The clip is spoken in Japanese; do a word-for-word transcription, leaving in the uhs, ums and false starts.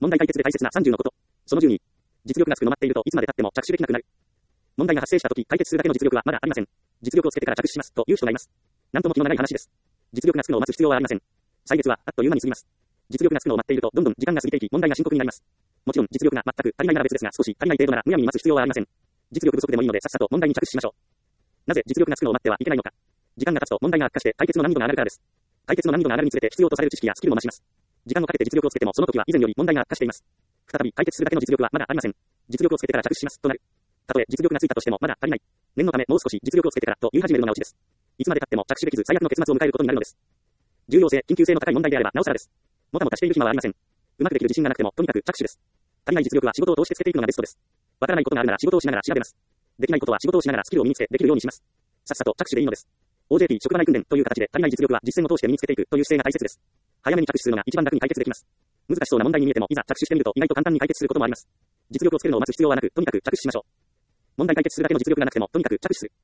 問題解決で大切なさんじゅうのこと。そのじゅうに。実力がつくの待っているといつまで経っても着手できなくなる。問題が発生したとき解決するだけの実力はまだありません。実力をつけてから着手しますという人がいます。なんとも気の長い話です。実力がつくのを待つ必要はありません。歳月はあっという間に過ぎます。実力がつくのを待っているとどんどん時間が過ぎていき問題が深刻になります。もちろん実力が全く足りないなら別ですが少し足りない程度ならむやみに待つ必要はありません。実力不足でもいいのでさっさと問題に着手しましょう。なぜ実力がつくのを待ってはいけないのか。時間が経つと問題が悪化して解決の難易度が上がるからです。解決の難易度が上がるにつれて必要とされる知識やスキルも増します。時間をかけて実力をつけてもその時は以前より問題が悪化しています。再び解決するだけの実力はまだありません。実力をつけてから着手しますとなる。たとえ実力がついたとしてもまだ足りない。念のためもう少し実力をつけてからと言い始めるのがオチです。いつまで経っても着手できず最悪の結末を迎えることになるのです。重要性、緊急性の高い問題であればなおさらです。もたもたしている暇はありません。うまくできる自信がなくてもとにかく着手です。足りない実力は仕事を通してつけていくのがベストです。わからないことがあるなら仕事をしながら調べます。できないことは仕事をしながらスキルを身につけできるようにします。さっさと着手でいいのです。オージェーティー 職場内訓練という形で足りない実力は実践を通して身につけていくという姿勢が大切です。早めに着手するのが一番楽に解決できます。難しそうな問題に見えてもいざ着手してみると意外と簡単に解決することもあります。実力をつけるのを待つ必要はなくとにかく着手しましょう。問題解決するだけの実力がなくてもとにかく着手する。